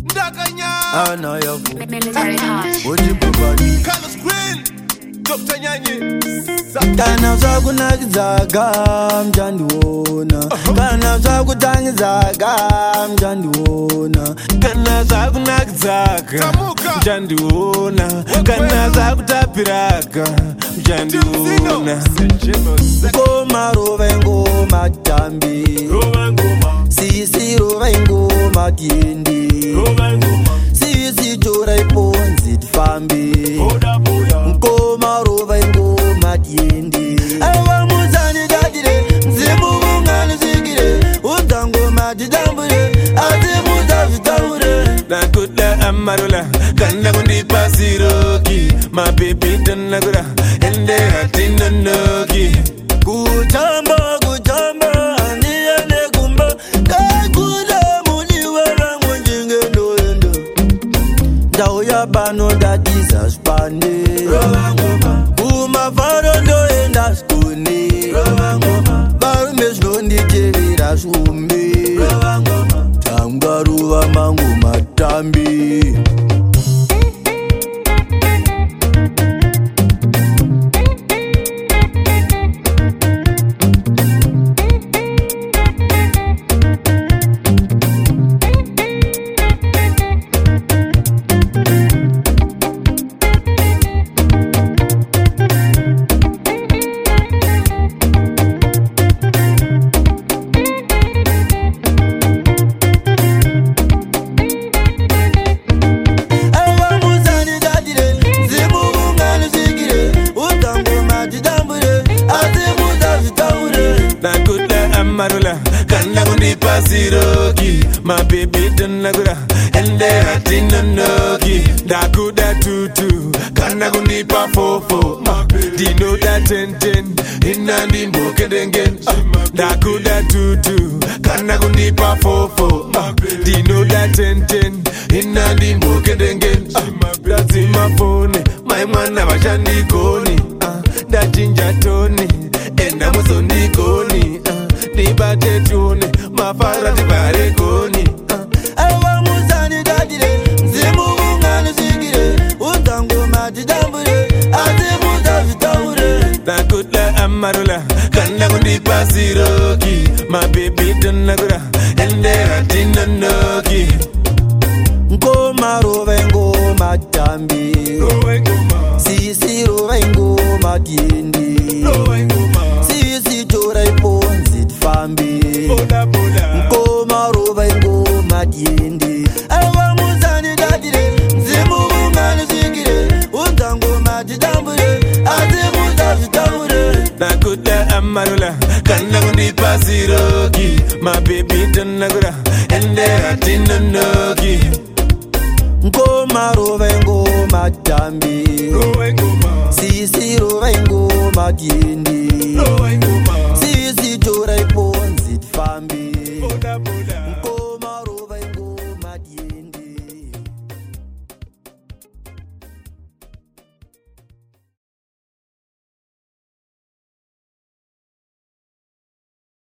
Military Touch. Carlos Green, Dr. Nyanyi. Kana zakunakizaga mjandiwona kana zakutangizaga mjandiwona kana zakunakizaga mjandiwona kana zakutapiraga mjandiwona ngoma rova ngoma tambi sisi rova ngoma tiendi sisi tora iponzi tifambi ngoma rova ngoma tiendi ava muzani dadire mzimu ungani zikire utangoma tidambure asi mutazvitaure nakuda amarula kana kundipasiroki mabebi tanakura ende hatinonoki kutamba kutamba andiyane kumba kakuda muliwera munjingendoendo ndauya pano ndatiza zvipande kumafaro ndoenda skune varume zvinonditevera zvumbi tangwaruva mangu matambi marula kana kundipasiroki mabebi tanakura ende hatinonoki ndakuda tutu kana kundipa fofo ndinoda tenten inandimbokedengen ndakuda tutu kana kundipa fofo ndinoda tenten inandimbokedengen ndazimafone maimwana vashandikoni ndachinja toni enda muzondikoni nibate tune mafara tibare koni ava muzani dadire mzimu ungani zikire utangoma tidambure asi mutazvitaure nakuda amarula kana kundipasiroki mabebi tanakura ende hatinonoki ngoma rova ngoma tambi sisi rova ngoma tiendi sisi tora iponzi tifambi ngoma rova ngoma tiendi ava muzani dadire mzimu ungani zikire utangoma tidambure asi mutazvitaure nakuda amarula kana kundipasiroki mabebi tanakura ende hatinonoki ngoma rova ngoma tambi sisi rova ngoma tiendi